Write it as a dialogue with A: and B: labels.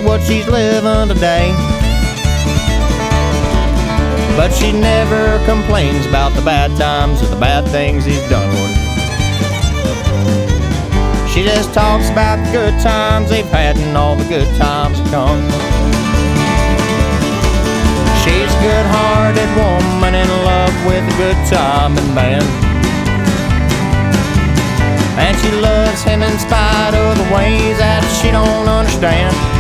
A: what she's living today. But she never complains about the bad times or the bad things he's done with her. She just talks about the good times they've had and all the good times have come. She's a good-hearted woman in love with a good time and band. And she loves him in spite of the ways that she don't understand.